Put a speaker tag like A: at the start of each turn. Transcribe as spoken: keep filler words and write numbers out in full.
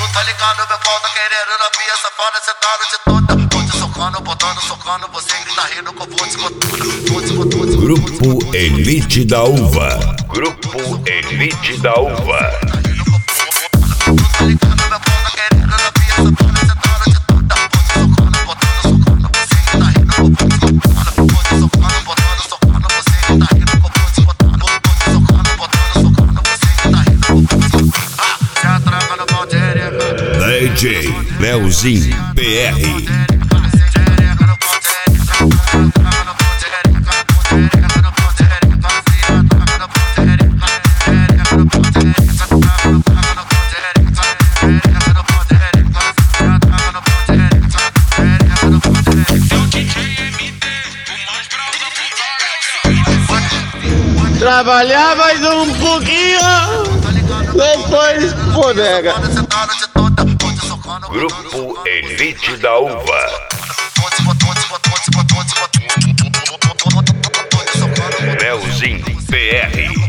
A: Tá ligado, meu pau tá querendo na minha safada, cê tá noite toda. Tô te socando, botando, socando, você grita rindo que eu vou te botar.
B: Grupo Elite da Uva. Grupo Elite da Uva.
A: Tá ligado, meu pau tá querendo na minha safada, cê tá noite toda. Tô te socando, botando, socando, você grita rindo que eu vou te botar. Tô te socando, botando, socando, você grita rindo que eu vou te botar. Tô te socando, botando, socando, você grita rindo que eu vou te botar. Se atraca no pau de ereca.
B: D J Leozinho P R.
C: Trabalhar mais um pouquinho, depois bodega.
B: Grupo Elite da Uva. Leozinho P R.